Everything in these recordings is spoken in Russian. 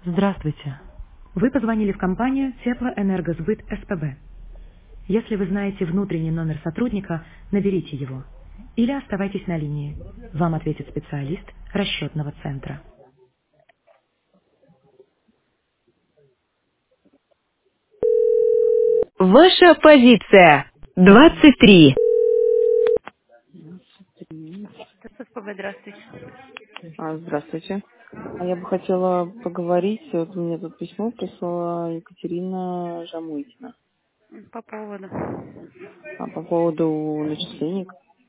Здравствуйте. Вы позвонили в компанию Теплоэнергосбыт СПБ. Если вы знаете внутренний номер сотрудника, наберите его. Или оставайтесь на линии. Вам ответит специалист расчетного центра. Ваша позиция. 23. СПБ, здравствуйте. Здравствуйте. Я бы хотела поговорить, вот мне тут письмо прислала Екатерина Жамуйтина По поводу. по поводу начислений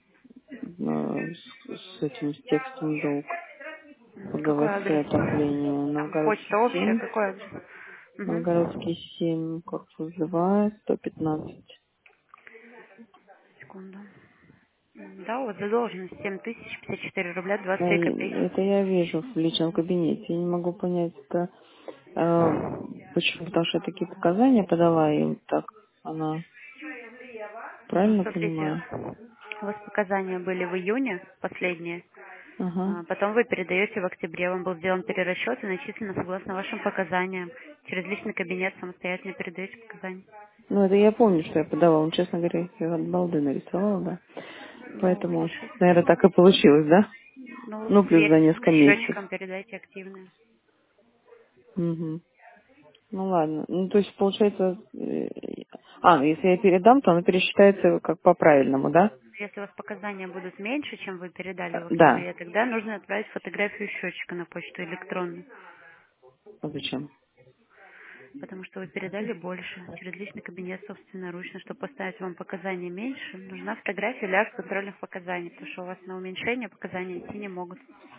с этим с текстом долг по Какой адрес? ГВЦ отопления. Там почта Новгородский общая, 7, какой адрес? Новгородский Угу. 7, корпус 2, 115. Секунду. Да, вот задолженность 7054 рубля 23 Это копейки. я вижу в личном кабинете. Я не могу понять, это э, почему, потому что я такие показания подала, и вот так она Ну, правильно смотрите, понимаю? у вас показания были в июне, последние. Ага. Потом вы передаете в октябре. Вам был сделан перерасчет и начислено согласно вашим показаниям. Через личный кабинет самостоятельно передаете показания. Ну, это я помню, что я подавала. Ну, честно говоря, я их от балды нарисовала, да. Ну, Поэтому, пишите. наверное, так и получилось, да? Ну, Ну, плюс за сверьте несколько с месяцев. счетчиком, передайте активные. Угу. Ну, ладно. Ну, то есть, получается... если я передам, то оно пересчитается как по правильному, да? Если у вас показания будут меньше, чем вы передали в Да. октябре, тогда нужно отправить фотографию счетчика на почту электронную. А зачем? Потому что вы передали больше через личный кабинет собственноручно. Чтобы поставить вам показания меньше, нужна фотография или акт контрольных показаний, потому что у вас на уменьшение показания идти не могут.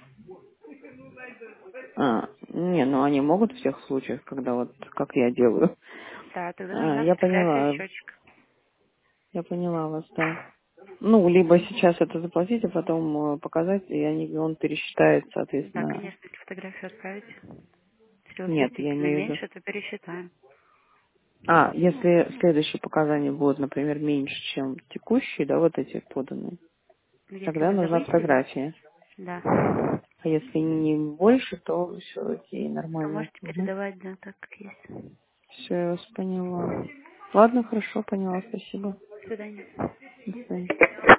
Не, ну они могут в тех случаях, когда вот как я делаю. Да, тогда нужна Я фотография поняла. счетчика. Я поняла вас, да. Ну, либо сейчас это заплатить, а потом показать, и он пересчитает, Да, соответственно. конечно, если фотографию отправите. Если у вас Нет, я действительно имею в виду. меньше, то пересчитаем. Если следующие показания будут, например, меньше, чем текущие, да, вот эти поданные, Если тогда вы нужна завысили, фотография. да, А если не больше, то все окей, то нормально. можете передавать, да, так как есть. Все, я вас поняла. Ладно, хорошо, поняла, спасибо. До свидания. До свидания.